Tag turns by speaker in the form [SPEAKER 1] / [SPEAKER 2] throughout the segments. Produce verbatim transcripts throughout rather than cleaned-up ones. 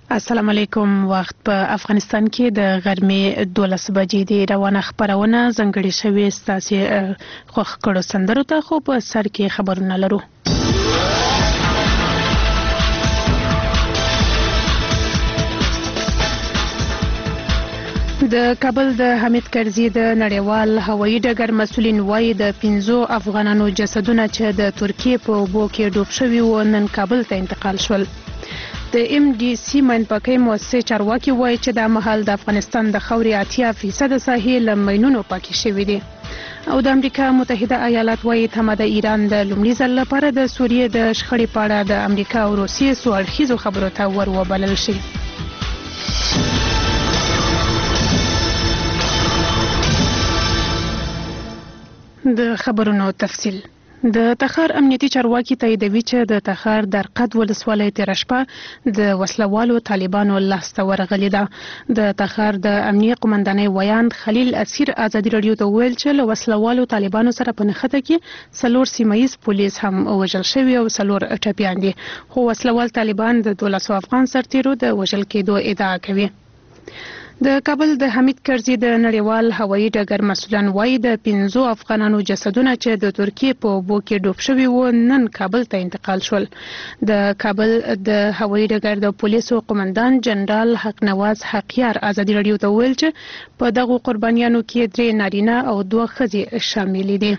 [SPEAKER 1] السلام علیکم. وخت په افغانستان کې د غرمې دولس بجې دی. روانه خبرونه ځانګړې شوې ستاسې خوښ کړو سندرو ته، خو په سر کې خبرونه لرو. د کابل د حمید کرزي د نړیوال هوایي ډګر مسؤلین وایي د پنځو افغانانو جسدونه چې د ترکیې په اوبو کې ډوب شوي وو نن کابل ته انتقال شول. د ام ډي سي ماینپاکۍ مؤسسې چارواکي وایي چې دا مهال د افغانستان د خاورې اتیا فیصده ساحې له ماینونو پاکې شوي دي. او د امریکا متحده ایالات وایي تمه د ایران د لومړي ځل لپاره د سوریې د شخړې په اړه د امریکا او روسیې څو اړخیزو خبرو ته ور وبلل شي. د خبرونو تفصیل. د تخار امنیتي چارواکي تاییدوي چې د تخار درقد ولسوالۍ تېره شپه د وسلوالو طالبانو لاسته ورغلې ده. د تخار د امنیه قمندانۍ ویاند خلیل اسیر ازادي راډیو ته وویل چې له وسلوالو طالبانو سره په نښته کې څلور سیمه ییز پولیس هم وژل شوي او څلور ټپیان دي، خو وسلوال طالبان د دولسو افغان سرتیرو د وژل کېدو ادعا کوي. د کابل د حمید کرزي د نړیوال هوایي ډګر مسؤلان وایي د پنځو افغانانو جسدونه چې د ترکیې په اوبو کې ډوب شوي وو نن کابل ته انتقال شول. د کابل د هوایي ډګر د پولیسو قمندان جنرال حق نواز حقیار ازادي راډیو ته وویل چې په دغو قربانیانو کې درې نارینه او دوه ښځې شامل دي.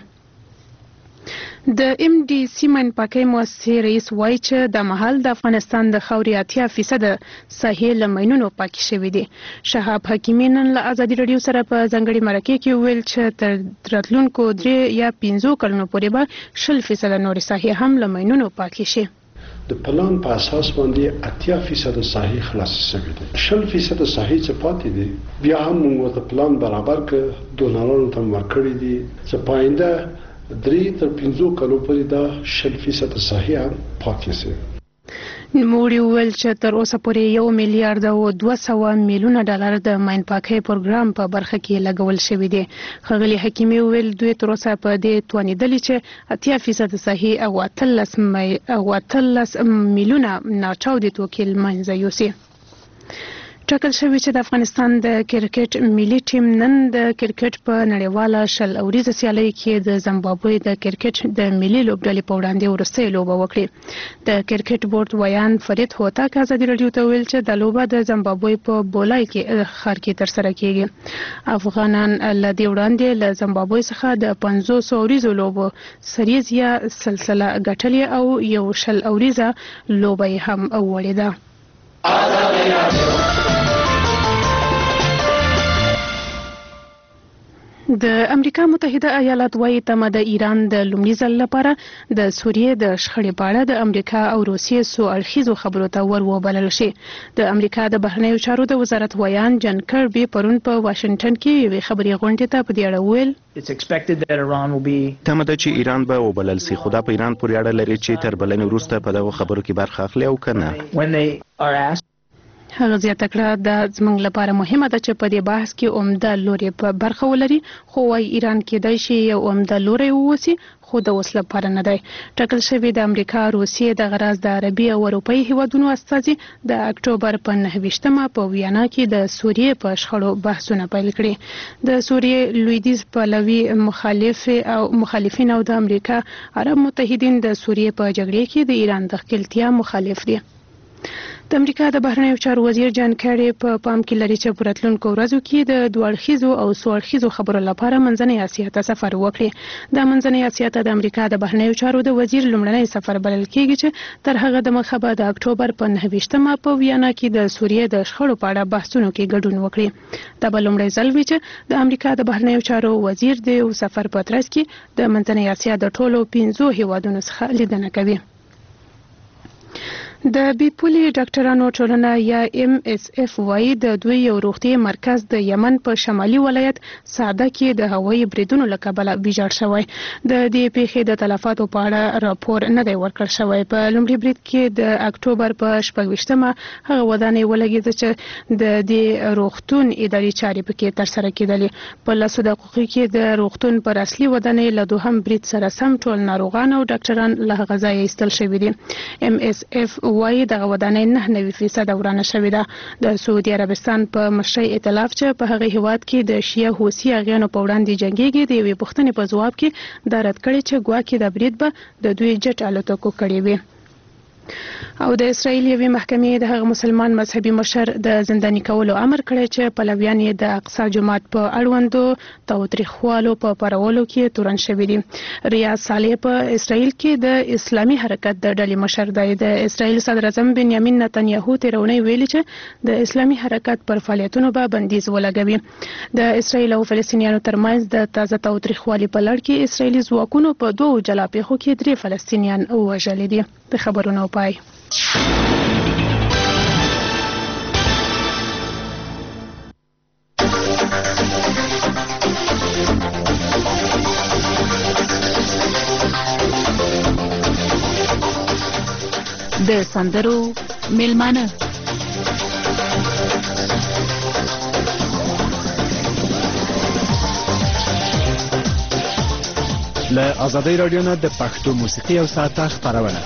[SPEAKER 1] د ام ډي سي ماینپاکۍ مؤسسې رئیس وایي چې د مهال د افغانستان د خاورې اتیا فیصده ساحې له ماینونو پاکې شوي دي. شهاب حکیمي نن له ازادي راډیو سره په ځانګړي مرکې کې وویل چې تر راتلونکو درې یا پنځو کلونو پورې به شل فیصده نورې ساحې هم له ماینونو پاکې شي.
[SPEAKER 2] د پلان په اساس باندې اتیا فیصده ساحې خلاص شوي دي. شل فیصده ساحې چې پاتې دي بیا هم موږ ورته پلان برابر کړ، ډونرانو ته ورکړي دي چې په آینده درې تر پنځو کلو پورې دا شل فیصده ساحې هم پاکې شي.
[SPEAKER 1] نوموړي وویل چې تر اوسه پورې یو میلیارډ او دوه سوه میلیونه ډالر د ماین پاکۍ پروګرام په برخه کې لګول شوي دي. ښاغلي حکیمي وویل دوی تر اوسه په دې توانېدلي چې اتیا فیصده ساحې او اتلس او اتلس میلیونه ناچاودې توکي له منځه یوسي. ټاکل شوی چې د افغانستان د کرکټ ملي ټیم نن د کرکټ په نړیواله شل اوریزه سیالۍ کې د زمبابوې د کرکټ د ملي لوبډلې په وړاندې وروستۍ لوبه وکړي. د کرکټ بورډ ویاند فرید هوتاک ازادي راډیو ته ویل چې د لوبه د زمبابوې په بولای کې ښار کې ترسره کیږي. افغانان له دې وړاندې له زمبابوې څخه د پنځوس اوریزو لوبو سریز یا سلسله ګټلې او یو شل اوریزه لوبه یې هم وړې ده. د امریکا متحده ایالات وایي تمه د ایران د لومړي ځل لپاره د سوریې د شخړې په اړه د امریکا او روسیې څو اړخیزو خبرو ته ور وبلل شي. د امریکا د بهرنیو چارو د وزارت ویان جن کربي پرون په واشنگټن کې یوې خبري غونډې ته په دې اړه وویل
[SPEAKER 3] تمه ده چې ایران به وبلل سي، خو دا په ایران پورې اړه لري چې تر بلنې وروسته په دغو خبرو کې برخه اخلي او کنه.
[SPEAKER 1] هغه زیاته کړه دا زموږ لپاره مهمه ده چې په دې بحث کې عمده لوري په برخه ولري، خو وايي ایران کېدای شي یو عمده لوري ووسی خو د اوس لپاره نه دی. ټاکل شوی د امریکا روسیې د غراز د عربي او اروپایي هیوادونو استازي د اکتوبر په نهه ویشتمه په ویانا کې د سوریې په شخړو بحثونه پیل کړي. د سوریې لویدیځ پلوي مخالف او مخالفین او د امریکا عرب متحدین د سوریې په جګړې کې د ایران د ښکیلتیا مخالف دي. د امریکا د بهرنیو چارو وزیر جان کیری په پام کې لري چې په راتلونکو ورځو کې د دوه اړخیزو او څو اړخیزو خبرو لپاره منځنۍ اسیا ته سفر وکړي. د منځنۍ اسیا ته د امریکا د بهرنیو چارو د وزیر لومړنی سفر بلل کېږي چې تر هغه د مخه به د اکتوبر په نهه ویشتمه په ویانا کې د سوریې د شخړو په اړه بحثونو کې ګډون وکړي. دا به لومړی ځل وي چې د امریکا د بهرنیو چارو وزیر د یو سفر په ترڅ کې د منځنۍ اسیا د ټولو پنځو هیوادونو څخه لیدنه کوي. د بیپولي ډاکټرانو ټولنه یا ام اس اف وایي د دوی یو روغتي مرکز د یمن په شمالي ولایت سعده کې د هوایي بریدونو له کبله ویجاړ شوی. د دې پیښې د تلفاتو په اړه راپور نه دی ورکړل شوی. په لومړي برید کې د اکتوبر په شپږ ویشتمه هغه ودانۍ ولګېده چې د دې روغتون اداري چارې پکې ترسره کېدلې. په لسو دقیقو کې د روغتون پر اصلي ودانۍ له دوهم برید سره سم ټول ناروغان او ډاکټران له هغه ځایه ایستل شوي دي. ام اس اف وايي دغه ودانۍ نه نوي فیصد ورانه شوې ده. د سعودي عربستان په مشرۍ ائتلاف چې په هغه هیواد کې د شیعه حوثي اغیانو په وړاندې جنگيږي د یوې پوښتنې په ځواب کې دا رد کړی چې ګواکې د برید به د دوی جټ الوتکو کړې وي. او د اسرایل یوې محکمې د هغه مسلمان مذهبي مشر د زنداني کولو امر کړی چې پلویان یې د اقصی جومات په اړوندو تاوتریخوالو په پارولو کې تورن شوي دي. ریاض صالح په اسرایل کې د اسلامي حرکت د ډلې مشر دی. د اسرایل صدر اعظم بنیامین نتنیاهو تېره اونۍ ویلي چې د اسلامي حرکت پر فعالیتونو به بندیز ولګوي. د اسرایل او فلسطینیانو ترمنځ د تازه تاوتریخوالي په لړ کې اسرایلي ځواکونو په دوو جلا پیښو کې درې فلسطینیان وژلي دي. د خبرونو پای.
[SPEAKER 4] د سندرو میلمانه
[SPEAKER 5] له آزادۍ رادیو نه د پښتو موسیقي او ساعته خپرونه.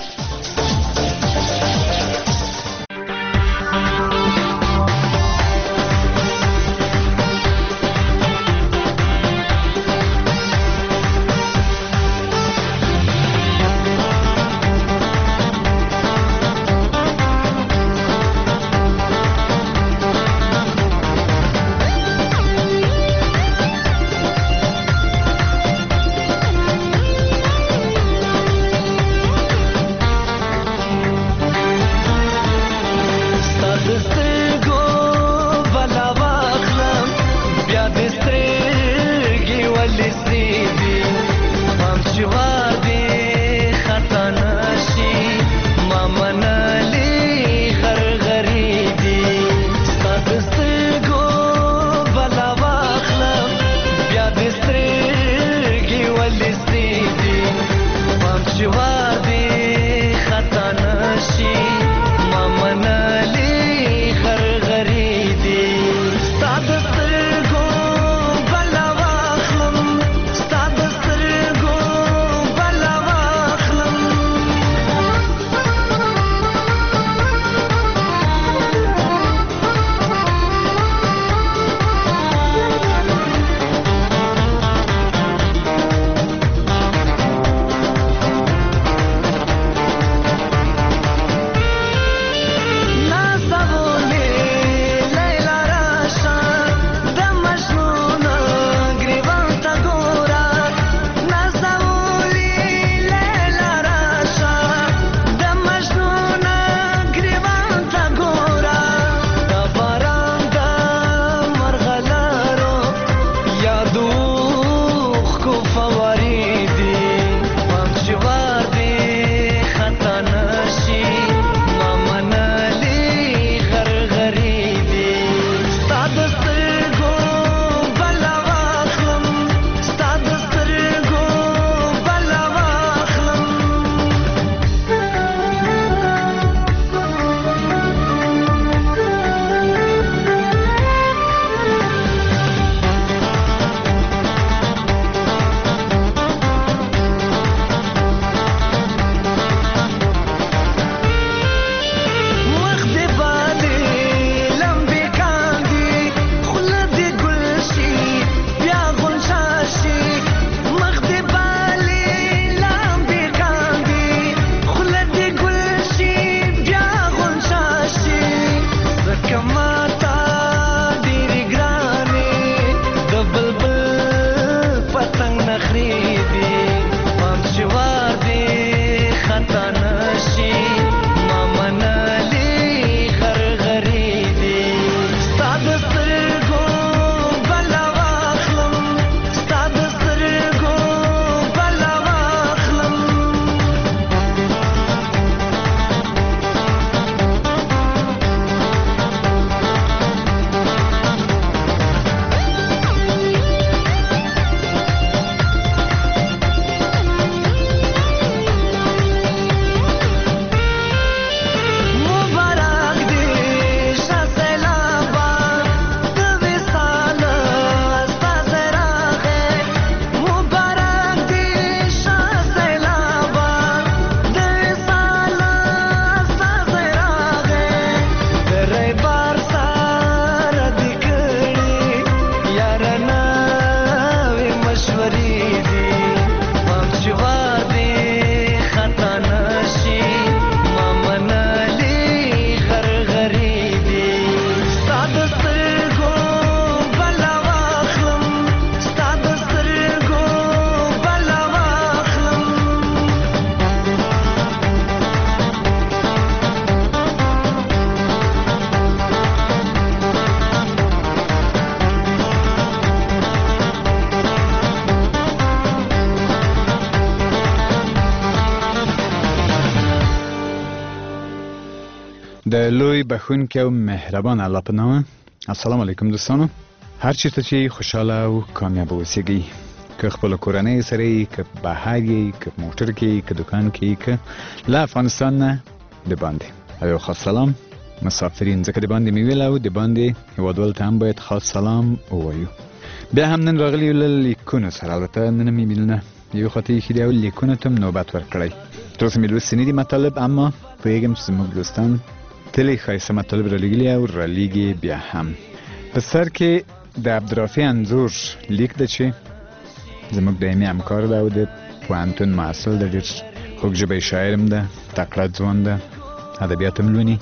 [SPEAKER 5] د لوی بخښونکي او مهربان الله په نامه. السلام علیکم دوستانو. هر چیرته چې خوشاله او کامیاب اوسئ، که خپل کورنۍ سره یې، که بهر یې، که موټر کې یې، که دکان کې یې، که له افغانستان نه د باندې. او یو خاص سلام مسافرین، ځکه د باندې مې ویل او د باندې هیوادوالو ته هم باید خاص سلام ووایو. بیا هم نن راغلی له لیکونو سره، البته نن مې میلونه یو خواته ایښي دي او لیکونو ته هم نوبت ورکړی. تر اوسه مې لوستي نه دي مطالب، اما پوهېږم چې زموږ دوستان تلې ښایسته مطالب رالیږلي او رالیږي بیا هم. په سر کې د عبدالرافع انځور لیک ده چې زموږ دایمي همکار ده او د پوهنتون محصل ده، ډېر خوږ ژبی شاعر هم ده، تکړه ځوان ده، ادبیات هم لولي.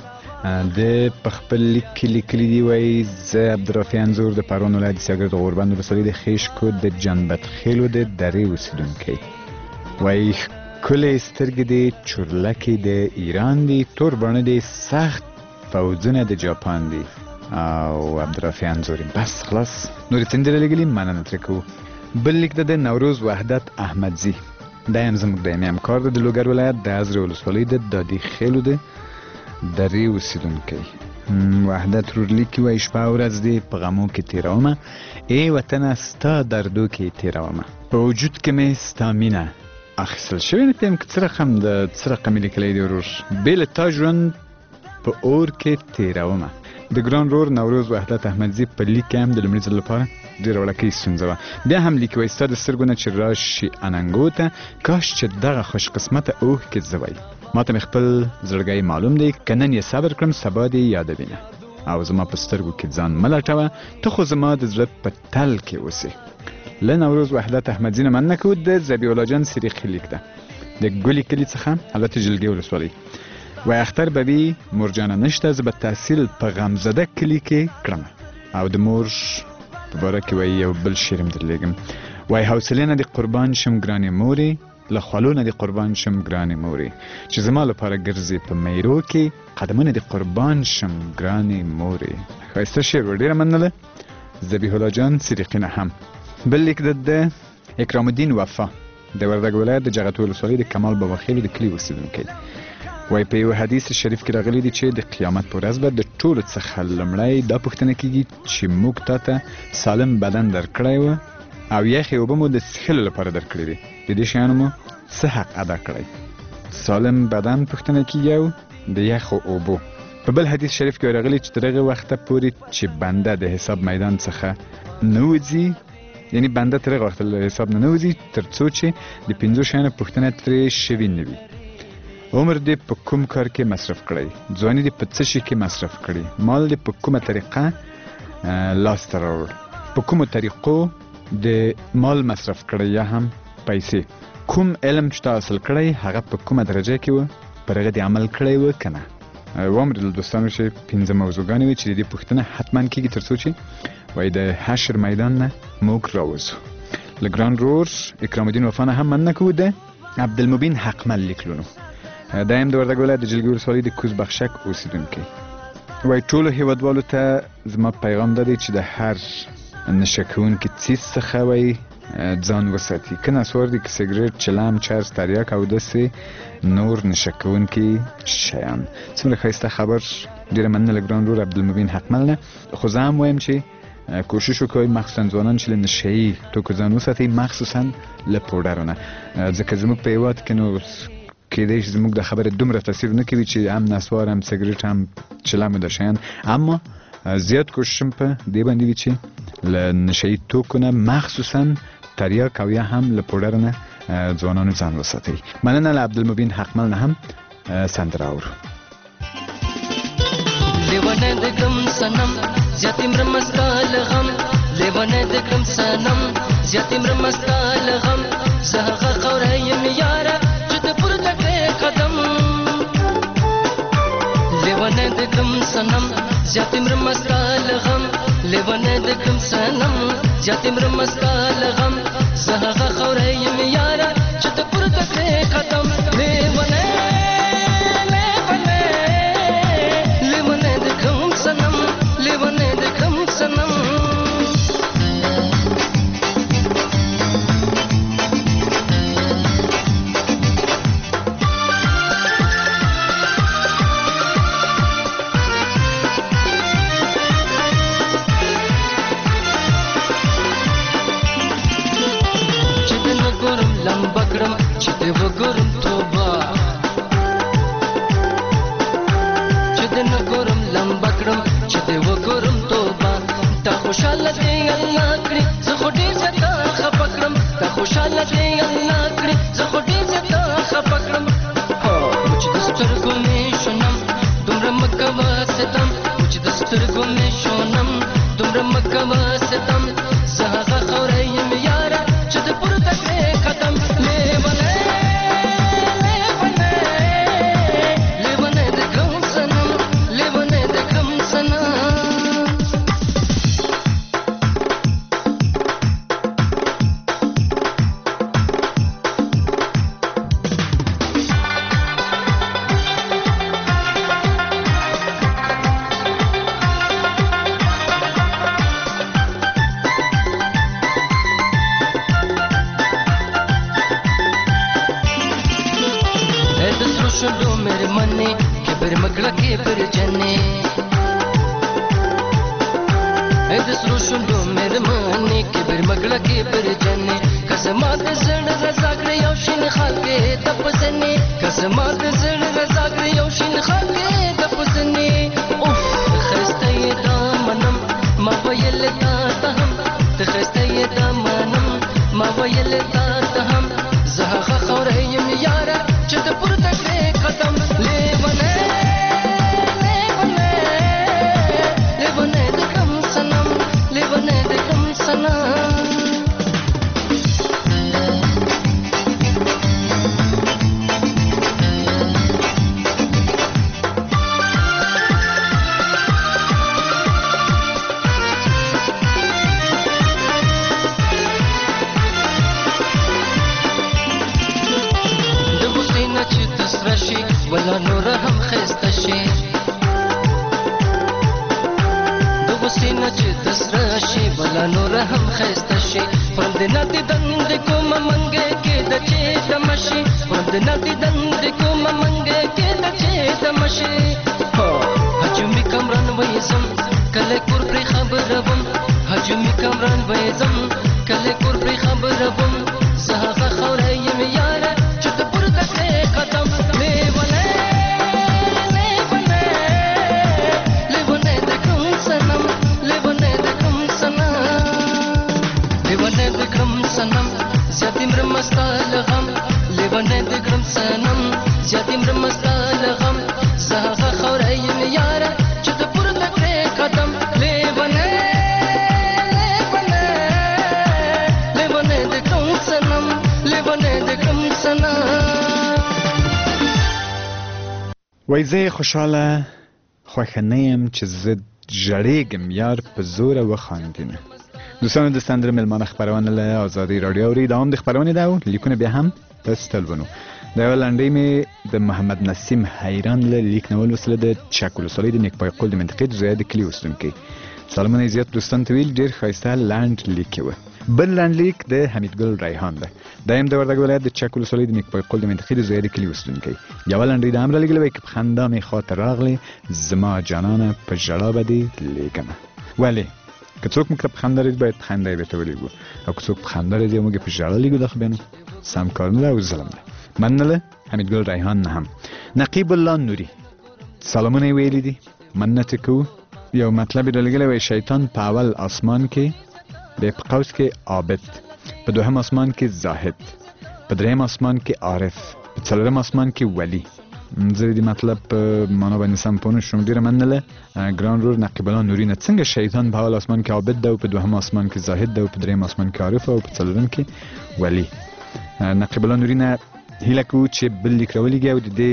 [SPEAKER 5] د په خپل لیک کې لیکلي دي، وایي زه عبدالرافع انځور د پروان ولایت د سیاګرد غوربند ولسوالۍ د خیش کود د جنبت خیلو د درې اوسېدونکی. وایي ښکلې سترګې دې چورلکې د ایران دي، تور بڼه دې سخت پوځونه د جاپان دي. او عبدالرافع انځور بس خلاص نورې څنډې رالیږلي، مننه ترې کوو. بل لیک ده د نوروز وحدت احمدزي، دا هم زموږ دایمي همکار ده، د لوګر ولایت د ازرې ولسوالۍ د دادي خیلو د درې اوسېدونکی. وحدت ورور لیکي، وایي شپه او ورځ دې په غمو کې تېرومه، ای وطنه ستا دردو کې تېرومه، په وجود کې مې ستا مینه اخیستل شوې. نه پوهېږم که څه رقم د څه رقم یې لیکلی دی ورور. بې له تا ژوند په اور کې تېرومه. د ګران رور نوروز وحدت احمدزي په لیک کې هم د لومړي ځل لپاره ډېره وړوکۍ ستونزه وه. بیا هم لیکي، وایي ستا د سترګو نه چې راشي اننګو ته، کاش چې دغه خوش قسمته اوښکې زه وای. ما ته مې خپل زړګی معلوم دی، که نن یې صبر کړم سبا دې یادوینه، او زما په سترګو کې ځان مه لټوه، ته خو زما د زړه په تل کې اوسې. له نوروز وحدت احمدزي نه مننه کوو. د ذبیح الله جان سریخي لیک ده د ګلي کلي څخه، البته جلګې ولسوالۍ. وایي اختر به وي مورجانه نشته، زه به تحصیل په غمزده کلي کې کړم. او د مور په باره کې وایي یو بل شعر هم درلیږم. وایي حوصلې نه دې قربان شم ګرانې مورې، له خولو نه دې قربان شم ګرانې مورې، چې زما لپاره ګرځې په میرو کې، قدمونه دې قربان شم ګرانې مورې. ښایسته شعر و، ډېره مننه ذبیح الله جان سریقي نه هم. بل لیک ده د اکرام الدین وفا، د وردګ ولایت د جغتو ولسوالۍ د کمال بابا خیلو د کلي اوسېدونکی. وایي په یو حدیث شریف کې راغلی دی چې د قیامت په ورځ به د ټولو څخه لومړی دا پوښتنه کېږي چې موږ تا ته سالم بدن درکړی و او یخې اوبه مو د څښلو لپاره درکړې دي، د دې شیانو مو څه حق ادا کړی؟ سالم بدن پوښتنه کېږي او د یخو اوبو. په بل حدیث شریف کې راغلی چې تر هغه وخته پورې چې بنده د حساب میدان څخه نه وځي، یعنی بنده تر هغه وخته له حساب نه نه وځي تر څو چې د پنځو شیانو پوښتنه ترې شوې نه وي. عمر دې په کوم کار کې مصرف کړی؟ ځواني دې په څه شي کې مصرف کړی؟ مال دې په کومه طریقه لاسته راوړ؟ په کومو طریقو د مال مصرف کړی یا هم پیسې؟ کوم علم چې تا حاصل کړی هغه په کومه درجه کې و؟ پر هغه دې عمل کړی و که نه؟ وامر د دوستانو چې پنځه موضوعګانې وي چې د دې پوښتنه حتما کېږي تر څو چې وایي د حشر میدان نه موږ راوځو. له ګران رور اکرام الدین وفا نه هم مننه کوو. د عبدالمبین حقمل لیکلونو، دا هم د وردګ ولایت د جلګې ولسوالۍ د کوز بخشک اوسېدونکی. وایي ټولو هیوادوالو ته زما پیغام دا دی چې د هر نشه کوونکي څیز څخه وایي ځان وساتي، که نسوار دي، که سګرټ، چلم، چرس، تریاک او داسې نور نشه کوونکي شیان. څومره ښایسته خبر، ډېره مننه له ګران رور عبدالمبین حقمل نه. خو زه هم وایم چې کوشش وکړئ مخصوصا ځوانان چې له نشهیي توکو ځان وساتئ، مخصوصا له پوډرو نه، ځکه زموږ په هېواد کې نو کېدای شي زموږ د خبرې دومره تاثیر نه کوي چې هم نسوار، هم سګرټ، هم چلم د شیان، اما زیات کوشش په دې باندې وي چې له نشهیي توکو نه مخصوصا تریاک او یا هم له پوډرو نه ځوانانو ځان وساتئ. مننه له عبدالمبین حقمل نه هم سندره اورو.
[SPEAKER 6] لیوانه د کم سنم زیاتې مرمستا لغم، لیوانه د کم سنم زیاتې مرمستا لغم، زه هغه خوره یم یاره چې ته پورته کړې قدم. لیوانه د کم سنم زیاتې مرمستا لغم، لیوانه د کم سنم زیاتې مرمستا لغم، زه هغه خوره یم یاره چې ته پورته کړې قدم. لیوانه نه ګورم لمبه کړم چې دې وګورم توبه تا خوشاله دې الله کړې زه خو ډېر زیاته خفه کړم تا خوشاله دې الله کړې زه خو ډېر زیاته خفه کړم چې د سترګو مې شونم دومره مه کوه ستم چې د سترګو مې شونم دومره مه کوه ستم زه هغه خوره یم یاره چې د پورته کړې قدم لیونی
[SPEAKER 5] وای زه خوشحاله خوښه نه یم چې زه ژړېږم یار په زوره وخاندینه. دوستانو د سندره مېلمانه خپرونه له ازادي راډیو اوري. دا هم د خپرونې ده او لیکونه بیا هم په ستلونو. دا یوه لنډۍ مې د محمد نسیم حیران له لیک نول وسیله د چک ولسوالۍ د نیکپای قول د منطقې د زویه د کلي اوسېدونکی سلامونه یې زیات دوستانو ته ویل. ډېر ښایسته لنډ لیک وه. بل لنډ لیک د حمیدګل ریحان ده. دا هم د وردګ ولایت د چک ولسوالۍ د نیکپای قول د منطقې د زویه د کلي اوسېدونکی. یوه لنډۍ د هم رالیږلې وای که په خندا مې خواته راغلې زما جانانه په ژړا به دې لیږمه. ولې که څوک موږ ته په خندا راځي باید په خندا یې بېرته ولیږو، او که څوک په خندا راځي او موږ یې په ژړا لیږو دا خو بیا نو سم کار نه ده او ظلم ده. مننه حمیدګل ریحان نه هم. نقیب الله نوري سلامونه یې ویلي دي، مننه ترې کوو. یو مطلب یې رالیږلی وای شیطان په اول آسمان کې بیا په قوس کې عابد، په دوهم آسمان کې زاهد، په دریم آسمان کې عارف، په څلورم آسمان کې ولی. زه دې مطلب په معنا باندې سم پوه نه شوم. ډېره مننه ګران ورور نقیب الله نوري نه. څنګه شیطان په اول آسمان کې عابد ده او په دوهم آسمان کې زاهد ده او په دریم آسمان کې عارف او په څلورم کې ولی. نقیب الله نوري نه هیله کوو چې بل لیک راولېږي او د دې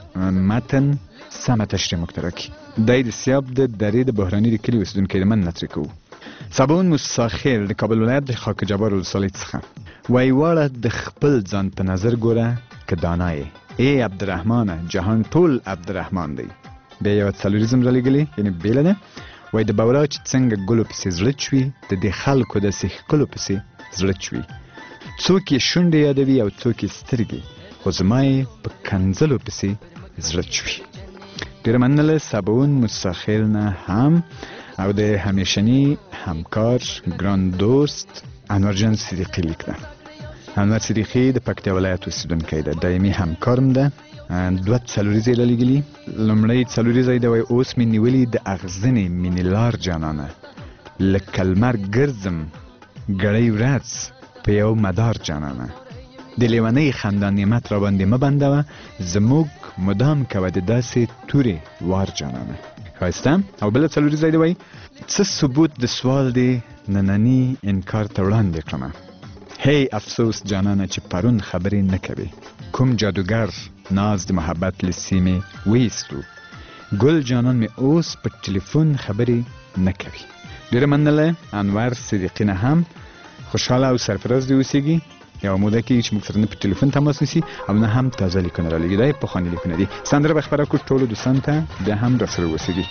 [SPEAKER 5] متن سمه تشریح موږ ته راکړي. دی د سیاب د درې د بحراني د کلي اوسېدونکی د مننه ترې کوو. صابون موساخیل د کابل ولایت د خاک جبار ولسوالۍ څخه وایي واړه د خپل ځان په نظر ګوره که دانا یې ای عبدالرحمانه جهان ټول عبدالرحمان دی. بیا یوه څلوریزم رالیږلې یعنې بیله ده. وایي د بورا چې څنګه ګلو پسې زړه چوي د دې خلکو داسې ښکلو پسې زړه چوي. څوک یې شونډې یادوي او څوک یې سترګې، خو زما یې په کنځلو پسې زړه چوي. ډېره مننه صابون موساخیل نه هم او د همیشنی همکار ګران دوست انورجان صدیقی لیک ده. انور صدیقی د پکتیا ولایت اوسېدونکی ده، دایمي همکارم ده دوه څلوریزې لګلی. لومړی څلوریزې د وای اوس مې نیولې د اغزنې مینلار جانانه لکه لمر ګرځم ګړی ورځ په یو مدار جانانه د لیونۍ خندان نعمت را باندې مه بندوه زموږ مدام کوه د داسې تورې وار جانانه. ښایسته. او بله څلوریزې د وای څه ثبوت د سوال دی ننني انکار ته وړاندې کړمه. هی افسوس جانانه چې پرون خبرې نه کوي کوم جادوګر ناز د محبت له سیمې ویستو ګل جانان مې اوس په ټلیفون خبرې نه کوي. ډېره مننه انور صدیقی نه هم خوشحاله او سرفراز دې اوسېږي. یوه موده کېږي چې موږ سره نه په ټلیفون تماس نیسي او نه هم تازه لیکونه رالیږي. دا یې پخواني لیکونه دي. سندره به خپره کړو ټولو دوستانو ته بیا هم راسره اوسېږي.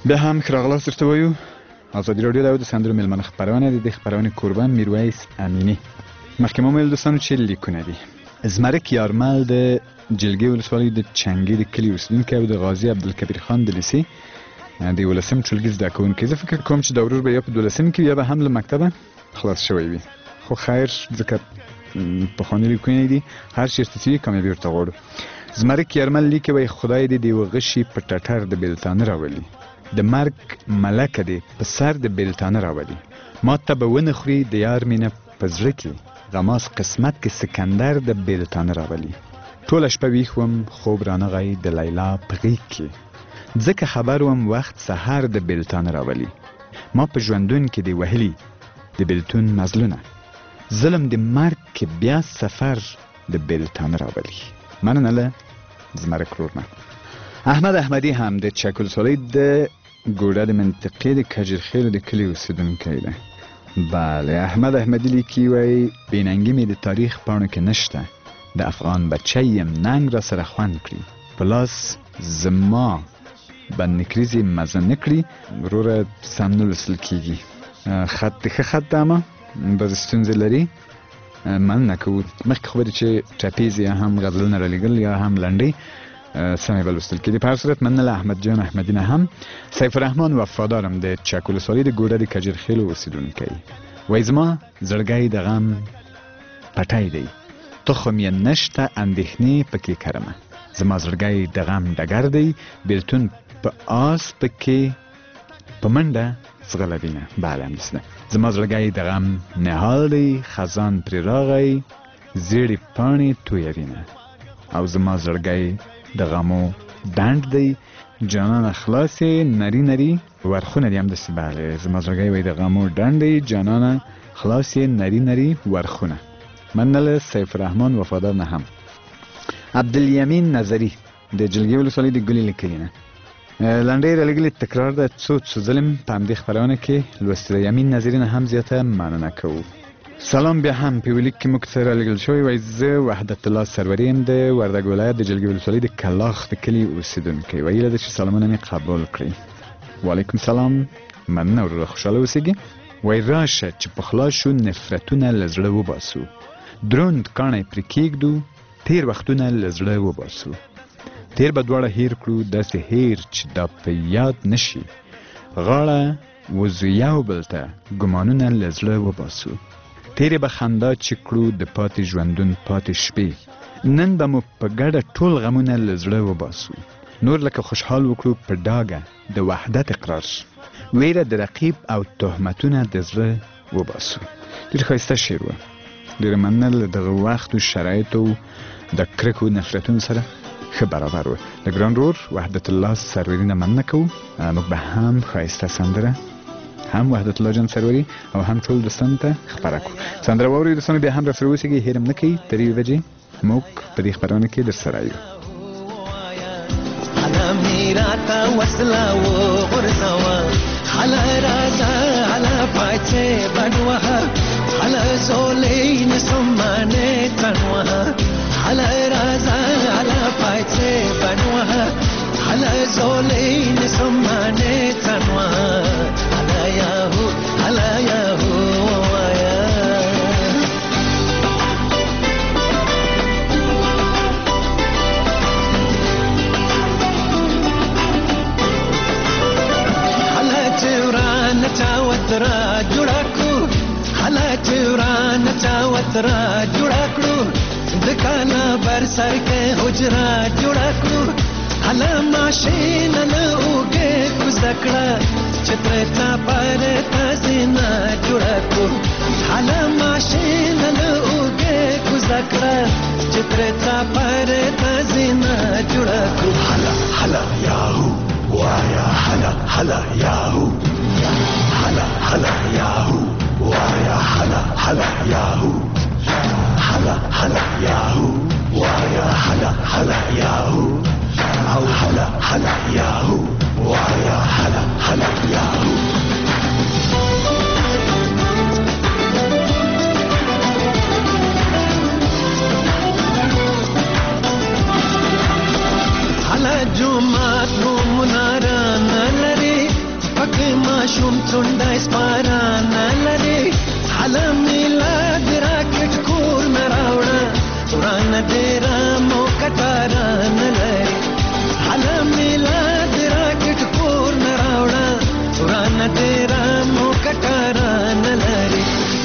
[SPEAKER 5] بیا هم خراغلاس درته وایو. ازادي راډیو د سندرو ملمنه خبرونه د خبرونه قربان میرویس امینی. مخکې مو ویل دوستانو چې لیکونه دي. زمرک یارمل د جلګې ولسوالۍ د چنګې د کلي اوسیدونکی او د غازي عبدالکبیر خان د لیسې د ولسم ټولګي زده کوونکی. زه فکر کوم چې دا ورور به یا په دولسم کې یا به هم له مکتبه خلاص شوی وي. خو خیر ځکه پخواني لیکونه دي، هر چېرته چې وي کامیابي ورته غواړو. زمرک یارمل لیکي وایي خدای دې د یوه غشي په ټټر د بیلتانه راولي، د مرګ ملکه دې په سر د بیلتانه راولي. ما ته به ونه خوري د یار مینه په زړه کې، غماس قسمت کې سکندر د بیلتانه راولي. ټوله شپه ویښ وم خوب رانغی د لیلا په غېږ کې، ځکه خبر وم وخت سهار د بیلتانه راولي. ما په ژوندون کې دی وهلي د بیلتون مزلونه، ظلم د مرګ کې بیا سفر د بیلتانه راولي. مننه له زمرک ورور. احمد احمدی هم د چک ولسوالۍ د ګوډه د منطقې د کجرخیلو د کلي اوسیدونکی دی. بله، احمد احمدی لیکي وایي بېننګي مې د تاریخ پاڼو کې نشته، د افغان بچی یم ننګ را سره خوند کړي، په لاس زما بند نکریزې مزه نه کړي. وروره سم نه لوستل کېږي، خط د ښه خط ده اما بعضې ستونزې لري. مننه کوو. مخکې خو به دي چې ټپیز یا هم غزلونه رالیږل یا هم لنډۍ سمې به لوستل کېدې. په هر صورت مننه له احمد جان احمدي نه هم. سیف الرحمن وفادارم د چک ولسوالۍ د ګوډه د کجرخیلو اوسیدونکی وایي زما زړګی د غم پټی دی، تخم یې نشته اندېښنې پکې کرمه. زما زړګی د غم ډګر دی، بیلتون په آس پکې په منډه ځغلوینه. بله همداسې ده. زما زړګی د غم نهال دی، خزان پرې راغی زیړې پاڼې تویوینه. او زما زړګی د غمو ډنډ دی، جانانه خلاصې نری نری ورخونه دي همداسې. بله، زما زړګی وایي د غمو ډنډ دی، جانانه خلاصې نری نری ورخونه. مننه له سیف الرحمن وفادار نه هم. عبدالیمین نظري د جلګې ولسوالۍ د ګلي له کلي نه لنډۍ رالیږلې تکرار ده څو څو ظلم په همدې خپرونه کې لوستې ده. یمین نظري نه هم زیاته مننه کوو. سلام بیا هم په یوه لیک کې موږ ته رالیږل شوی وایي زه وحدت الله سروري یم د وردګ ولایت د جلګې ولسوالۍ د کلاخ د کلي اوسیدونکی. ویله ده چې سلامونه مې قبول کړئ. وعلیکم سلام. مننه وروره، خوشحاله اوسېږي. وایي راشه چې پخلا شو نفرتونه له زړه وباسو، دروند کاڼی پرې کېږدو تېر وختونه له زړه وباسو. تېر به دواړه هیر کړو داسې هیر چې دا په یاد نشي، غاړه وزو یو بل ته ګمانونه له زړه وباسو. تېرې به خندا چې کړو د پاتې ژوندون پاتې شپې، نن به مو په ګډه ټول غمونه له زړه وباسو. نور لکه خوشحال وکړو په ډاګه د وحدت اقرار، ویره د رقیب او تهمتونه د زړه وباسو. ډېر ښایسته شعر و. ډېره مننه له دغه وخت و شرایطو د کرکو نفرتونو سره ښه برابر و. د ګران رور وحدت الله سروري نه مننه کوو. موږ به هم ښایسته سندره هم وحدت الله جان سروري او هم ټول دوستانو ته خپره کړو. سندره واورئ دوستانو، بیا هم راسره اوسېږئ، هېر هم نه کوئ. تر یوې بجې موږ په دې خپرونه کې در سره یو.
[SPEAKER 7] على زولين سمانه تنوها على رازا على بايتي بنوها على زولين سمانه تنوها على ياهو على ياهو ويا على توران تاوترا جوړاکو حالا چوران چاوترا جوړا کړو دکانا بر سر کې حجرا جوړا کړو حالا ماشین له اوګه کوزکړه چترتا پر تاسینا جوړا کړو حالا ماشین له اوګه کوزکړه چترتا پر تاسینا جوړا کړو حالا حالا یاهو وایا حالا حالا یاهو حالا حالا یاهو وایا حلا حلا یاهو حلا حلا یاهو وایا حلا حلا یاهو او حلا حلا یاهو وایا حلا حلا یاهو حلا جمعات نو منارا نلری ماشوم څنډه سپاران لري حالا میلاد راکټ کور مراوړه وران ډیر مو کټاران لري حالا میلاد راکټ کور مراوړه وران ډیر مو کټاران لري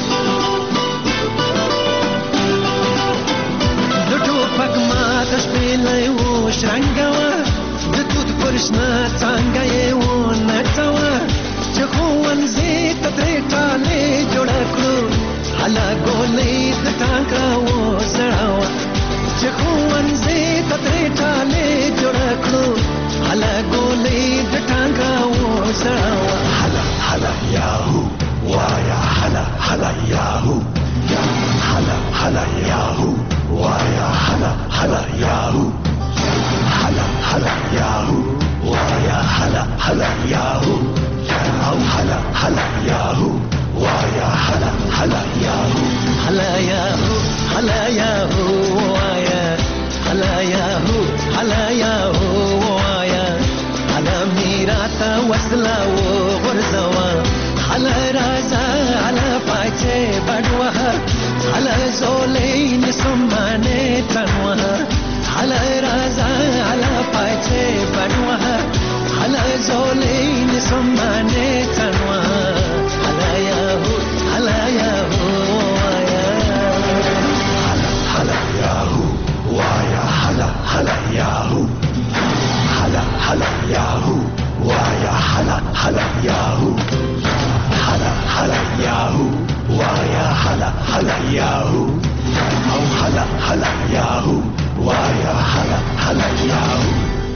[SPEAKER 7] د ټوپک مات شپېلې و شرنګوه د توت پرشنه څنګه یې ونټوه چې ښوونځي ته درې ټالې جوړه کړو هله ګولۍ د ټانک راوزړوه چې ښوونځي ته درې ټالې جوړه کړو هله ګولۍ د ټانک راوزړوه هله هله یاهو وایا هله هله یاهو هله هله یاهو وایا هله هله یاهو هله هله یاهو وایا هله هله یاهو او هلا هلا یاهو وایا هلا هلا یاهو هلا یاهو هلا یاهو وایا هلا یاهو هلا یاهو وایا هلا میراته وصله و غرزوه هلا رازه هلا پاچه بډوه هلا زولین سمانه تنوه هلا رازه هلا پاچه بډوه هلا زولین سمانه تنوه هلا یاهو هلا یاهو وایا هلا هلا یاهو وایا هلا هلا یاهو هلا هلا یاهو وایا هلا هلا یاهو هلا هلا یاهو وایا هلا هلا یاهو او هلا هلا یاهو وایا هلا هلا یاهو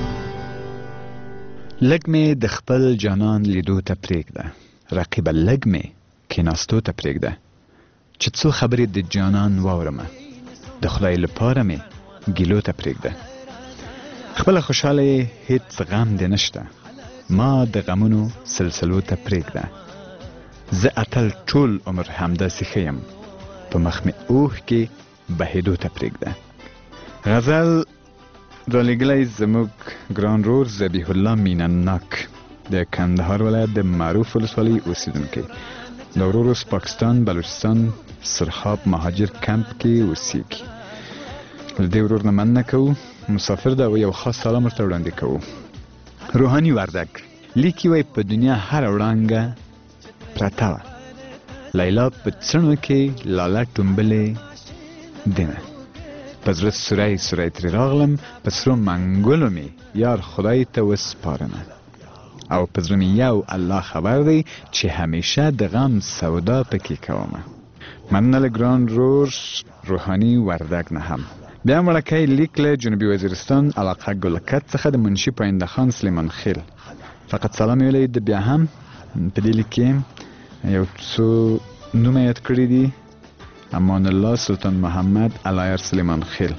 [SPEAKER 5] لږ مې د خپل جانان لیدو ته پرېږده رقیبه لږ مې کېناستو ته پرېږده چې څو خبرې د جانان واورمه د خدای لپاره مې ګیلو ته پرېږده خپله خوشحاله هیڅ غم دې نشته ما د غمونو سلسلو ته پرېږده زه اتل ټول عمر همداسې ښه یم په مخ مې اوښکې بهېدو ته پرېږده غزل رالیږلی زموږ ګران رور ذبیح الله مینناک د کندهار ولایت د معروف ولسوالۍ اوسیدونکی د ورور اوس پاکستان بلوچستان سرخاب مهاجر کمپ کې اوسیږي له دې ورور نه مننه کوو مسافر ده او یو خاص سلام ورته وړاندې کوو روحاني وردک لیکي وایي په دنیا هره وړانګه پرته وه لیلا په څڼو کې لاله ټومبلې دینه په زړه سوری سوری ترې راغلم په سرو منګلو مې یار خدای ته وسپارمه او په زړه مې یو الله خبر دی چې همیشه د غم سودا پکې کومه مننه له ګران رور روحاني وردک نه هم بیا هم وړکی لیک له جنوبي وزیرستان علاقه ګلکت څخه د منشي پاینده خان سلیمان خیل فقط سلام ویلی د بیا هم په دې لیک کې یو څو نومه یاد کړي دي امان الله سلطان محمد علایر سلیمان خیل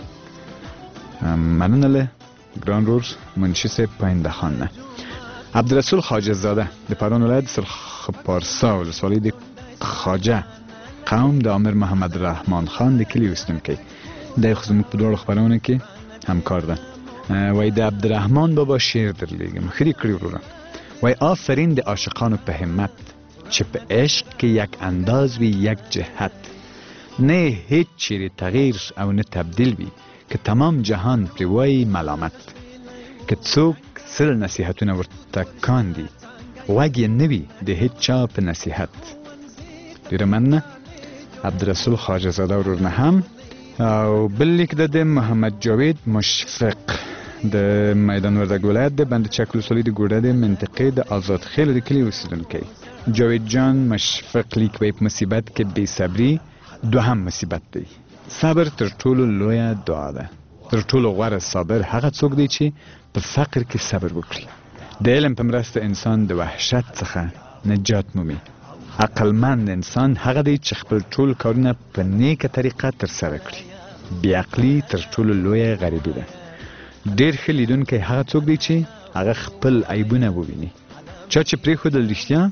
[SPEAKER 5] مننه له ګران رور منشي صاحب پاینده خان نه عبدالرسول خواجه زاده د پارون ولایت سرخپارسا ولسوالۍ د خواجه قوم د امیر محمد رحمان خان د کلي اوسیدونکی دی خو زموږ په دواړو خپرونو کې همکار ده وایي د عبدالرحمان بابا شعر درلیږم ښه دې کړي وروره وایي آفرین د عاشقانو په همت چې په عشق کې یک انداز وي یک جهت نه هیچ چیرې تغییر او نه تبدیل وي که تمام جهان پرې وایي ملامت که څوک سل نصیحتونه ورته کاندي غوږ یې نه وي د هیچ چا په نصیحت ډېره مننه عبدالرسول خواجه زاده ورور نه هم او بل لیک ده د محمد جاوید مشفق د میدان وردګ ولایت د بند چک ولسوالۍ د ګوډه د منطقې د آزاد خیل د کلي اوسیدونکی جاوید جان مشفق لیک وایي په مصیبت کې بې صبري دوهم مصیبت دی صبر تر ټولو لویه دعا ده تر ټولو غوره صابر هغه څوک دی چې په فقر کې صبر وکړي د علم په مرسته انسان د وحشت څخه نجات مومي عقلمند انسان هغه دی چې خپل ټول کارونه په نیکه طریقه ترسره کړي بې عقلي تر ټولو لویه غریبي ده ډېر ښه لیدونکی هغه څوک دی چې هغه خپل عیبونه وویني چا چې پرېښودل رښتیا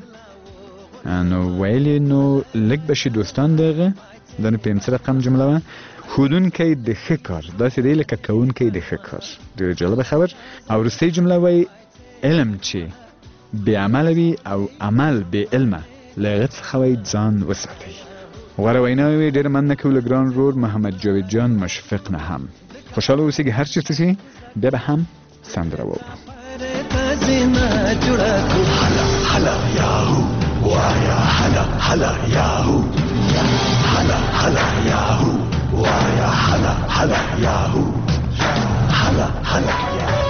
[SPEAKER 5] نو ویلې نو لږ به شي دوستان د هغه دا نو پنځه رقم جمله وه ښودونکی د ښه کار داسې دی لکه کوونکی د ښه کار ډېره جالبه خبر او وروستۍ جمله وایي علم چې بې عمله وي او عمل بې علمه له هغه څخه وایي ځان وساتئ. غوره ویناوې ډېره مننه کوو له ګران ورور محمد جاوید جان مشفق نه هم. خوشحاله اوسئ هر چېرته چې بیا به هم سندره واورو.
[SPEAKER 7] هلا هلا یاهو وایا هلا هلا یاهو هلا هلا یاهو وایا هلا هلا یاهو هلا هلا یاهو.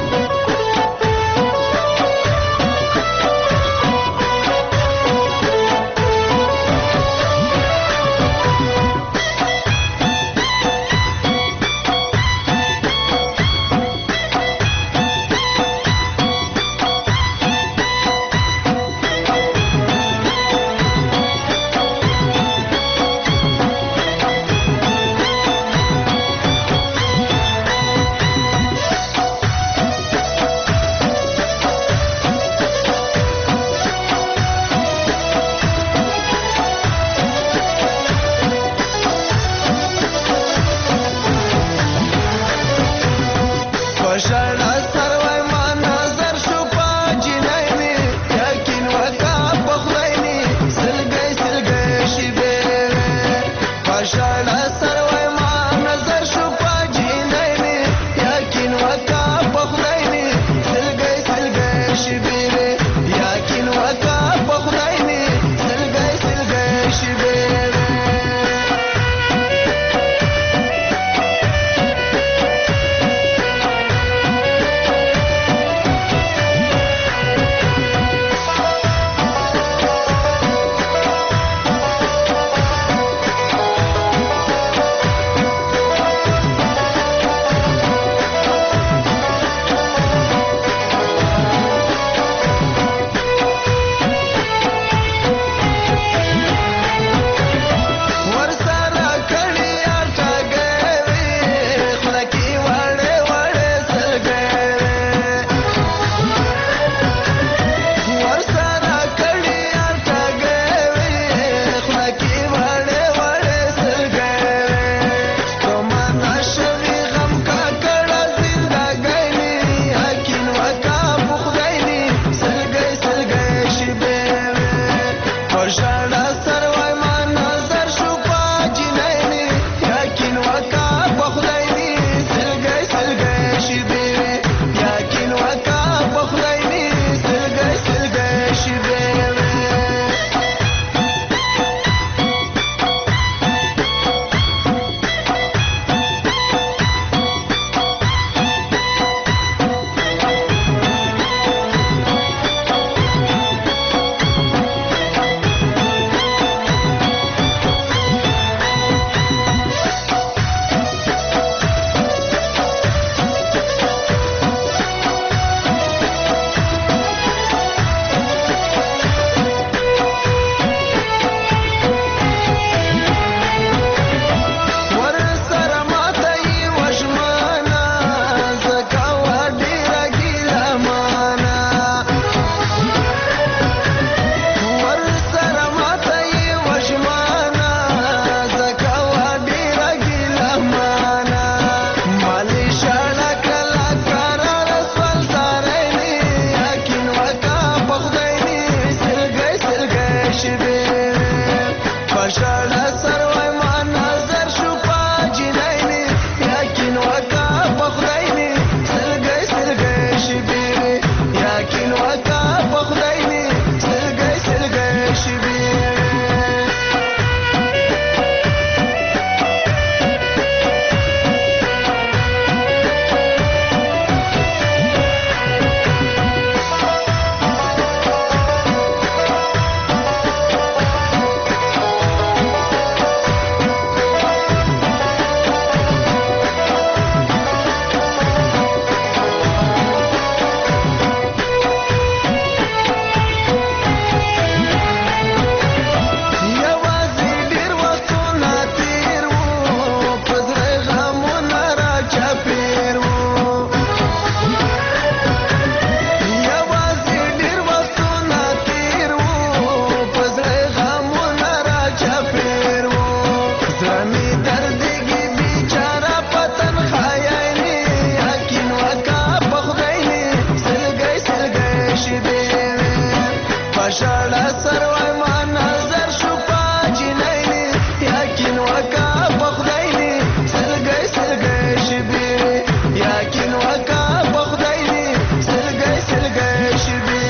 [SPEAKER 8] زړه سروي ما نظر شو پاجنيني یقین وکا بخدایني سلګي سلګي شبي یقین وکا بخدایني سلګي سلګي شبي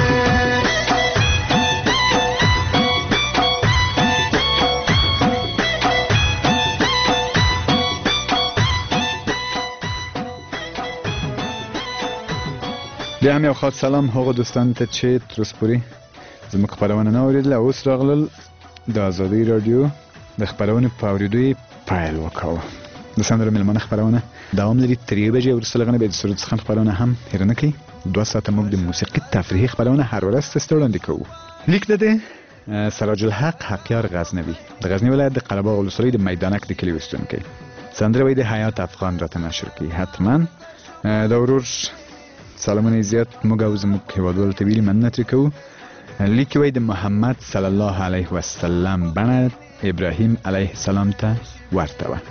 [SPEAKER 5] بیا هم یو خاص سلام هغو دوستانو ته چې تر اوسه پورې زموږ خپرونه نه اورېدله اوس راغلل د ازادۍ راډیو د خپرونې په اورېدو یې پیل وکړو. د سندرو مېلمانه خپرونه دوام لري تر یوې بجې وروسته له غنه بیا د سرود څخه خپرونه هم هېره نه کوي. دوه ساعته موږ د موسیقي تفریحي خپرونه هر ورځ تاسو ته وړاندې کوو. لیک د دې سراج الحق حقیار غزنوي د غزني ولایت د قره باغ ولسوالۍ د میدانک د کلي اوسېدونکی. سندره وایي د حیات افغان راته نشر کوي. حتما د ورور سلامونه زیات موږ او زموږ هېوادوالو ته ویلي مننه ترې کوو. لیک وایي د محمد صلی الله علیه وسلم بڼه ابراهیم علیه السلام ته ورته وه.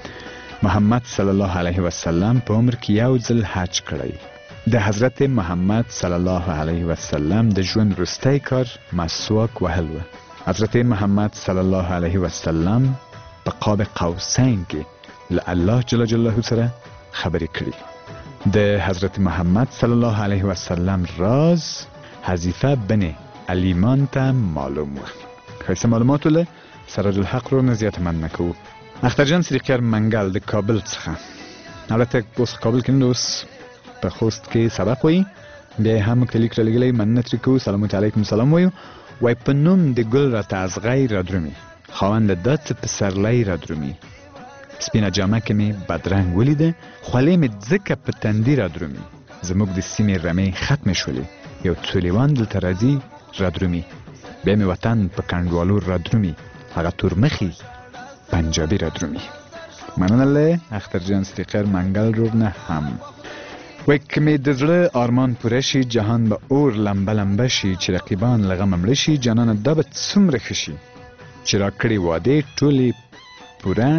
[SPEAKER 5] محمد صلی الله علیه وسلم په عمر کې یو ځل حج کړی. د حضرت محمد صلی الله علیه وسلم د ژوند وروستی کار مسواک وهل و. حضرت محمد صلی الله علیه وسلم په قاب قوسین کې له الله جل جلاله سره خبرې کړي. د حضرت محمد صلی الله علیه وسلم راز حذیفه بن علیمان ته معلوم و. ښایسته معلوماتو له سراج الحق رو نه زیاته مننه کوو. اخترجان صدیقیار منګل د کابل څخه البته اوس کابل کې نه اوس په خوست کې سبق وایي. بیا یې هم موږ ته لیک رالیږلی مننه ترې کوو. سلامات علیکم سلام وایو. وایي په نوم د ګل راته ازغی رادرومي خاوند له داسې پسرلی رادرومي سپینه جامه کې مې بدرنګ ولیده خولې مې ځکه په تندي رادرومي زموږ د سیمې رمې ختمې شولې یو څو لیوان دلته راځي رادرومي بیا مې وطن په کنډوالو رادرومي هغه تورمخي پنجابي رادرومي. مننه له اخترجان صدیقیار منګل رور نه هم. وایي که مې د زړه آرمان پوره شي جهان به اور لمبه لمبه شي چې رقیبان له غمه مړه شي جانانه دا به څومره ښه شي چې راکړې وعدې ټولې پوره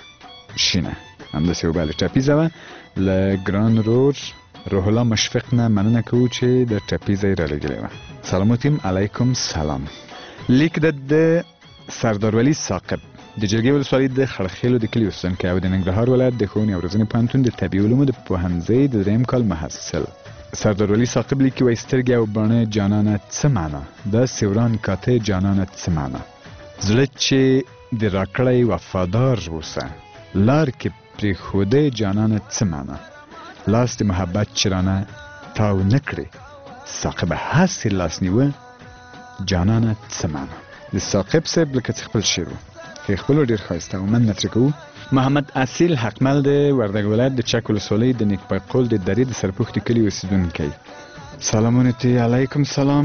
[SPEAKER 5] شینه. همداسې یو بله ټپیزه وه له ګران رور روح الله مشفق نه مننه کوو چې د ټپیزه یې رالیږلې وه. سلاماتیم علیکم سلام. لیک د سردار ولی ثاقب د جرګې ولسوالۍ د خړخیلو د کلي اوسېدونکی او د ننګرهار ولایت د ښوونې او روزنې پوهنتون د طبیعي علومو د پوهنځۍ د دریم کال محصل. سردار ولی ثاقب لیکي وایي سترګې او بڼه جانانه څه معنا دا سیوران کاته جانانه څه معنا زړه چې د راکړی وفادار اوسه لار کې پرېښودی جانانه څه معنا لاس د محبت چرانه تاو نه کړې ثاقبه هسې لاس نیوه جانانه څه معنا. د ثاقب صاحب لکه چې خپل شعر و که خپلو ډېر ښایسته و مننه ترې کوو. محمد اصیل حقمل د وردګ ولایت د چک ولسوالۍ د نیکبایقول د درې د سرپوښ د کلي اوسېدونکی. سلامونه ته علیکم سلام.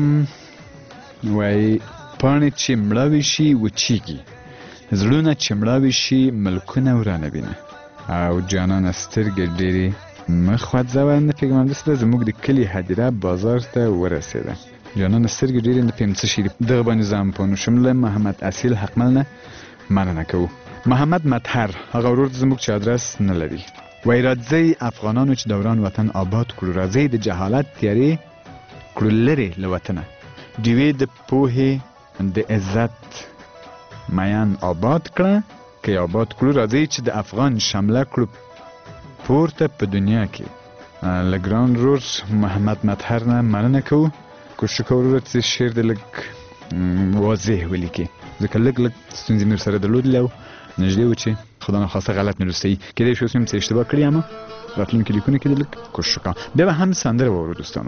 [SPEAKER 5] وایي پاڼې چې مړاوې شي وچیږي زړونه چې مړاوې شي ملکونه ورانوینه او جانانه سترګې ډېرې مه خوځوه. نه پوهېږم همداسې ده زموږ د کلي هدیره بازار ته ورسېده جانانه سترګې ډېرې نه پوهېږم څه شي دي. دغه باندې زه هم پوه نه شوم. له محمد اصیل حقمل نه مننه کوو. محمد مطهر هغه ورور زموږ چې ادرس نه لري وایي راځئ افغانانو چې دوران وطن آباد کړو راځئ د جهالت تیارې کړو لرې له وطنه ډیوې د پوهې د عزت میان آباد کړه که آباد کړو راځئ چې د افغان شمله کړو پورته په دنیا کې. له ګران رور محمد مطهر نه مننه کوو. کوشش کوو وروره چې شعر د لږ واضح ولیکي ځکه لږ لږ ستونزې مې ورسره درلودلې او نږدې و چې خدا نخواسته غلط مې لوستی کېدای شي اوس مې څه اشتباه کړي اما راتلونکي لیکونه کې د لږ کوشش کوم. بیا به هم سندره واورو دوستانو.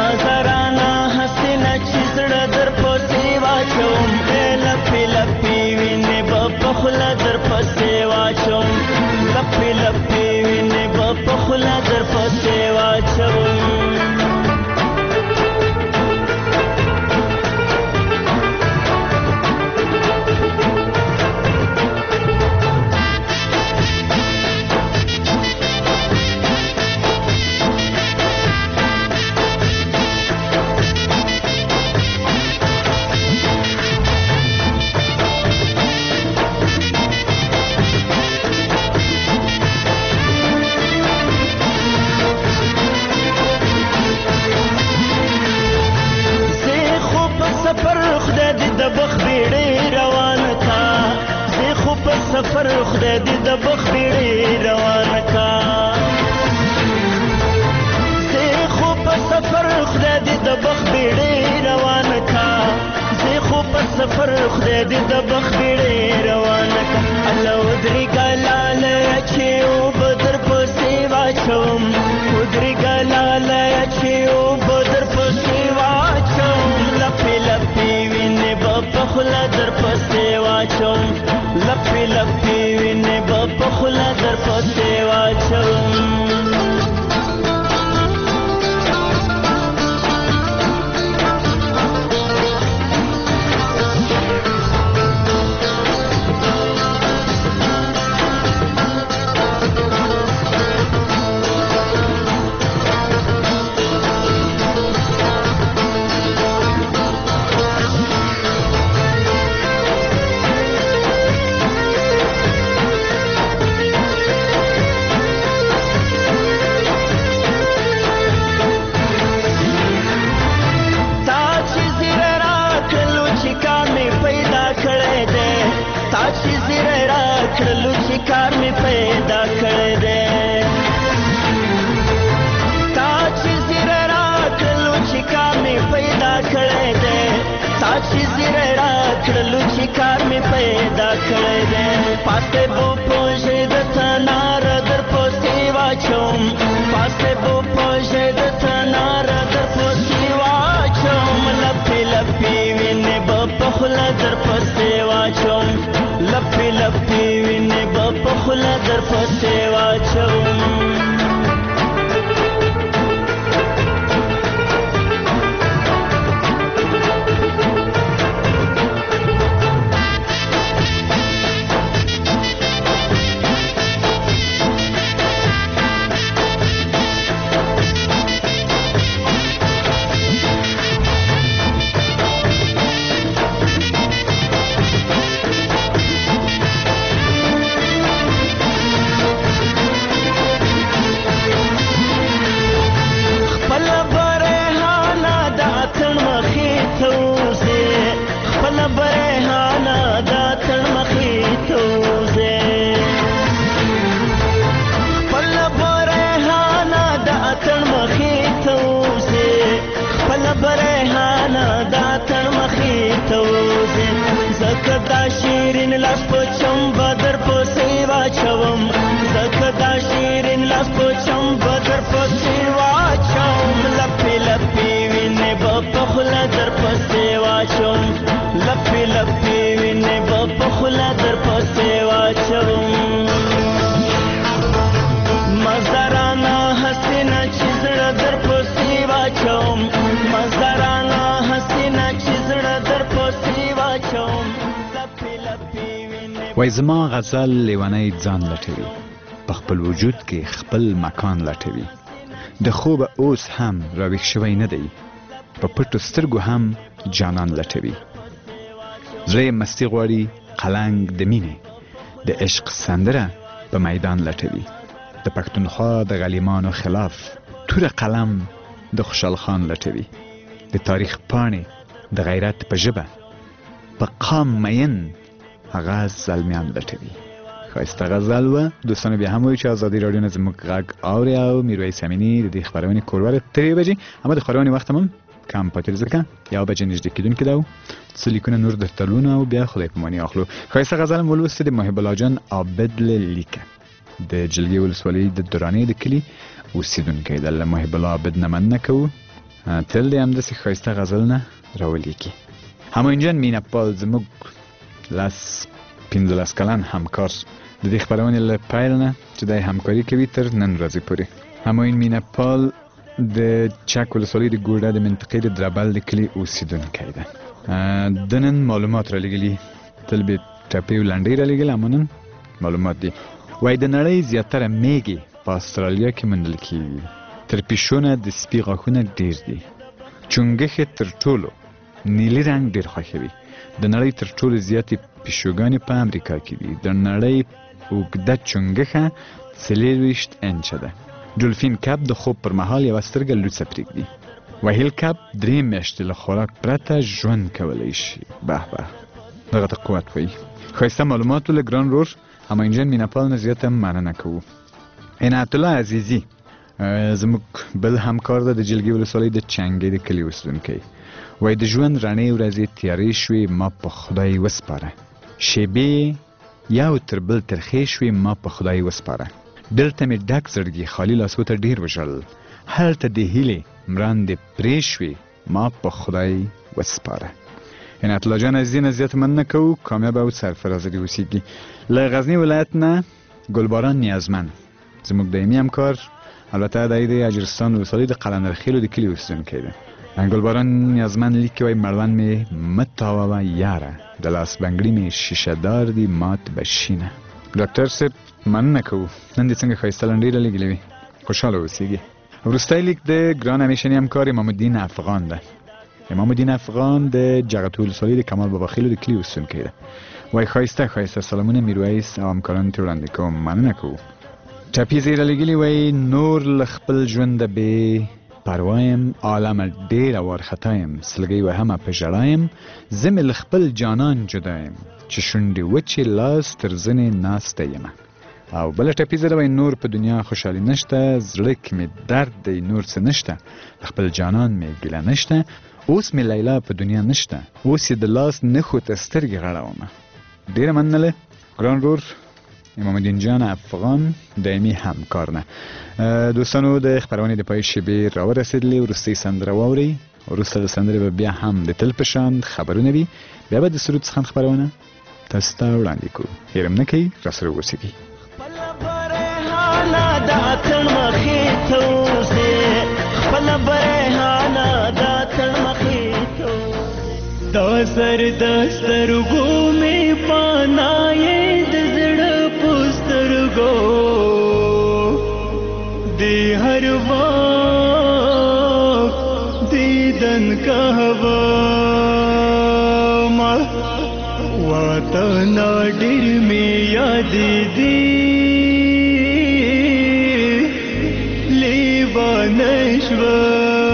[SPEAKER 8] Mazarana hasina chisda dar poti wachom, lappi lappi
[SPEAKER 9] سفر خدای دې د بخبیړې روان کا زه خو په سفر خدای دې د بخبیړې روان کا زه خو په سفر خدای دې د بخبیړې روان کا الله ودري ګلاله چې او بدر پسې واچوم ودري ګلاله چې او بدر پسې واچوم لپې لپې وینې په خوله در پسې واچوم لپې لپې وینې په خوله در پسې واچوم کار می پیدا کړی دی تا چې زیره راکړلو چې کار می پیدا کړی دی تا چې زیره راکړلو چې کار می پیدا کړی دی پاسې بو پوژې د تنار در پسې واچوم پاسې بو پوژې د تنار در پسې واچوم لپې لپې وینې به په خوله در پسې واچوم لپې لپې وینې به په خوله در پسې واچوم لاس په چمبه در پسې واچوم زکه دا شیرین لاس په چمبه در پسې واچوم لپې لپې وینې به په خوله در پسې واچوم لپې لپې وینې به په خوله در پسې واچوم مزدارانه حسینه چې زړه در پسې واچوم مزدارانه حسینه چې زړه در پسې واچوم
[SPEAKER 5] وای زما غزل لیونی ځان لټوي په خپل وجود کې خپل مکان لټوي د خوب اوس هم راویښ شوی نه دی په پټو سترګو هم جانان لټوي زړه مستی غواړي قلنګ د مینې د عشق سندره په میدان لټوي د پښتونخوا د غلیمانو خلاف توره قلم د خوشحال خان لټوي د تاریخ پاڼې د غیرت په ژبه په قام مین هغه زلمیان لټوي ښایسته غزل و دوستانو بیا هم وایو چې ازادي راډیو نه زموږ غږ اوري او میرویس امینی د دې خپرونې کوربه ترې بجې اما د خپرونې وخت هم کم پاتې ځکه یو بجې نږدې کېدونکې ده څه لیکونه نور درته لولو او بیا خدای پاماني اخلو ښایسته غزل هم ولوستې د محب الله جان عابد له لیکه د جلګې ولسوالۍ د درانې د کلي اوسېدونکی ده له محب الله عابد نه مننه کوو تل دې همداسې ښایسته غزل نه راولیکي هماینجان مینه پال زموږ لاس پنځلس کلن همکار د دې خپرونې له پیل نه چې دی همکاري کوي تر نن ورځې پورې هماین مینه پال د چک ولسوالۍ د ګوډه د منطقې د دربل د کلي اوسېدونکی ده د نن معلومات را لېږلي تل به ټپې او لنډۍ را لېږلي اما نن معلومات دي وایي د نړۍ زیاتره میږې په استرالیا کې موندل کېږي تر پیشو نه د سپي غاښونه ډېر دي چونګښې تر ټولو نیلي رنګ ډېر خوښوي د نړۍ تر ټولو زیاتې پیشوګانې په امریکا کې دي د نړۍ اوږده چونګښه څلېرویشت انچه ده ډولفین کب د خوب پر مهال یوه سترګه لوڅه پرېږدي وهیل کب درې میاشتې له خوراک پرته ژوند کولی شي به به دغه ته قوت وایي ښایسته معلوماتو له ګران رور هماینجن میناپال نه زیاته مننه کوو. عنایت الله عزیزی زموږ بل همکار ده د جلګې ولسوالۍ د چنګۍ د کلي اوسېدونکی وایي د ژوند رڼې ورځې تیارې شوې ما په خدای وسپاره شیبې یو تر بل ترخې شوې ما په خدای وسپاره دلته مې ډک زړګي خالي لاسو ته ډېر وژړل هلته د هیلې مراندې پرې شوې ما په خدای وسپاره. عنایت الله جان عزیزي نه زیات مننه کوو. کامیاب او سرفراز دې اوسېږي. له غزني ولایت نه ګلباران نیازمن زموږ دایمي همکار البته د د اجرستان ولسوالۍ د قلندرخیلو د کلي اوسېدونکی دی. ګلباران نیازمن لیکي وایي مړوند مې مه تاووه یاره د لاس بنګړي مې شیشه دار دي مات بشینه. ډاکټر صاحب مننه کوو. نن دې څنګه ښایسته لنډۍ رالیږلې وې. خوشحاله اوسېږي. وروستی لیک د ګران همیشني همکار امام الدین افغان ده. امام الدین افغان د جغتو ولسوالۍ د کمال بابا خیلو د کلي اوسېدونکی ده. وایي ښایسته ښایسته سلامونه میرویس او همکارانو ته وړاندې کوم. مننه کوو. ټپي زه یې رالیږلي وایي نور له خپل ژونده بې پروا یم عالمه ډېره وارخطا یم سلګۍ وهمه په ژړا یم زه مې له خپل جانان جدا یم چې شونډې وچې لاس تر زنې ناسته یمه. او بله ټپیزه ده وایي نور په دنیا خوشحالي نشته زړه کې مې درد دی نور څه نشته د خپل جانان مې ګیله نشته اوس مې لیلا په دنیا نشته اوس یې د لاس نښو ته سترګې غړومه. ډېره مننه له ګران ورور امام الدین جان افغان دایمي همکار نه. دوستانو د خپرونې د پای شیبې راورسېدلې وروستۍ سندره واورئ. وروسته د سندرې به بیا هم د تل په شان خبرونه وي بیا به د سرود څخه خپرونه تاسو ته وړاندې کوو. هېر هم نه کوئ راسره اوسېږئ.
[SPEAKER 9] دا سر د سترګو مې پناه د زړه په سترګو دی هر وخت دیدن کهوا ما واته نا ډېر مې یاد دی لیوانه شوه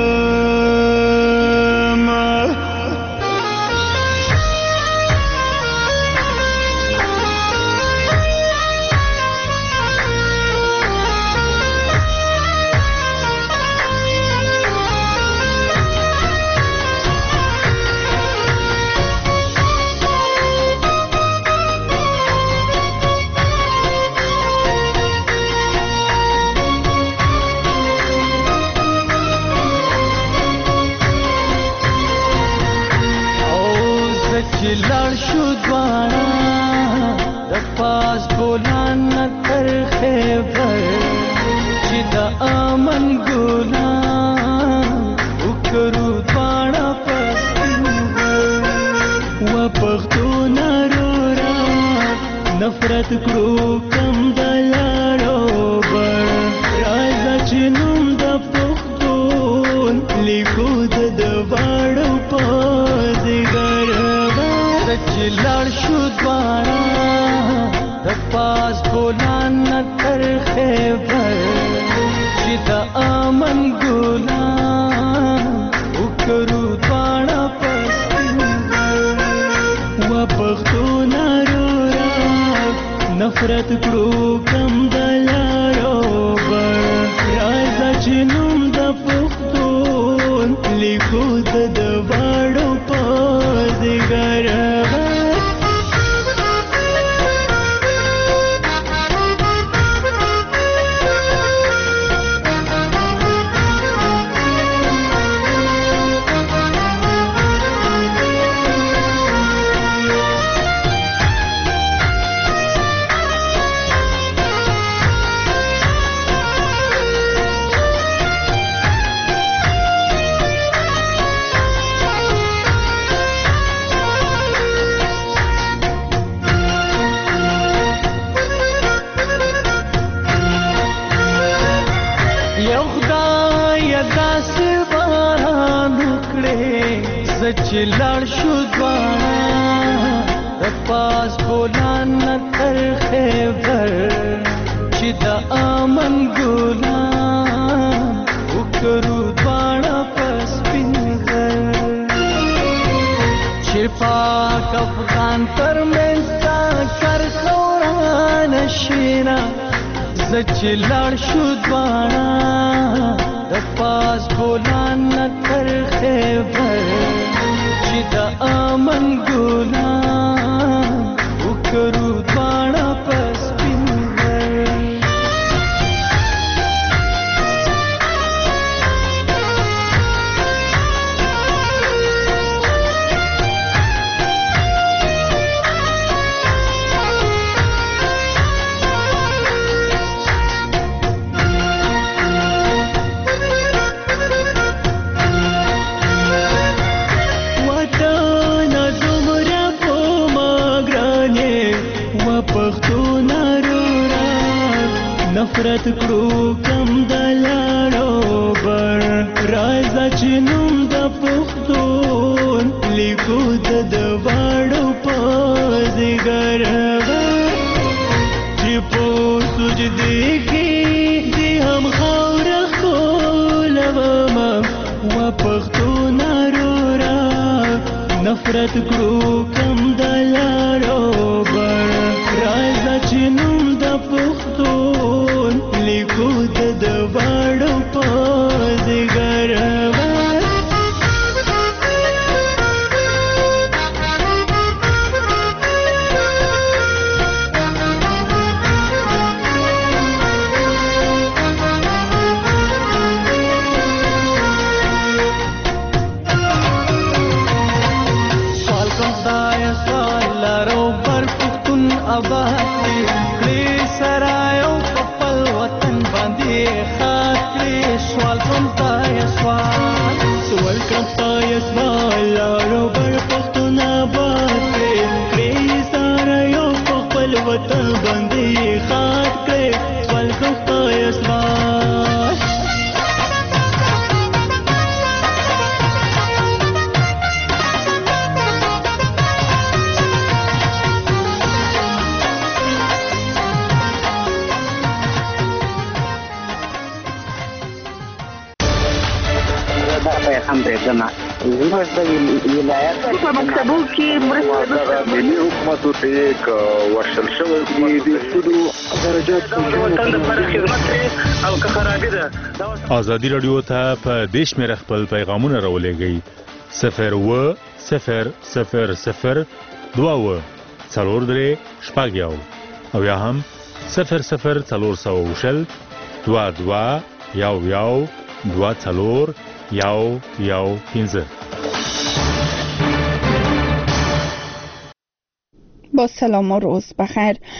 [SPEAKER 9] لړ شو دواړه د پاس ګلان تر خیبر چې د امن ګلان وکړو دواړه پس و پښتون رورا نفرت کړو کم د لارو بر راځه چې نوم د پښتون لیکو د دواړو پاس ګر چې لړ شو دواړه د پاس ګلان تر خیبر چې د امن ګلان وکړو دواړه پس و پښتون رورا نفرت کړو کم د لارو بر راځه چې نوم د پښتون لیکو د دواړو پاس ګر چې لړ شو دواړه د پاس ګلان تر خیبر چې د امن ګلان وکړو دواړه پس پینځر چې پاک افغان تر منځ کر خوران
[SPEAKER 10] شینا زچ لړ شو دوانا د پاس بولان تر خیبر چې د امن ګلان وکړو دوانا پس نفرت کړو کم دلارو بر راځه چې نوم د پښتون لیکو د دواړو په زیګر چې په سجدې کې دې هم خاوره ښکلومه و پښتون رورا نفرت کړو کم دلارو بر راځه چې نوم د پښتون لیکو د دواړو په زیګر سوال کوم خدای سوال لرو بر پښتون آباد کړي سرایو خپل وطن باندې خاطري سوال کوم تای سوال سوال کوم تای سوال لارو بر پښتون آباد کړي سرایو خپل وطن باندې خاطري سوال کوم تای سوال
[SPEAKER 11] هم درځم زموږ د ولایت په مکتبو کې مرسته ملي حکومت ته یک ورشل شوی دی د سودو درجات وطن لپاره خدمت کوي او که خرابې ده
[SPEAKER 12] ازادي رادیو ته په دیش مې خپل پیغامونه راولېږئ صفر و صفر صفر صفر دوه و څلور درې شپږ یو او یا هم صفر صفر څلور سوه وشل دوه دوه یو یو دوه څلور یو یو پنځه.
[SPEAKER 13] با سلام و روز بخیر.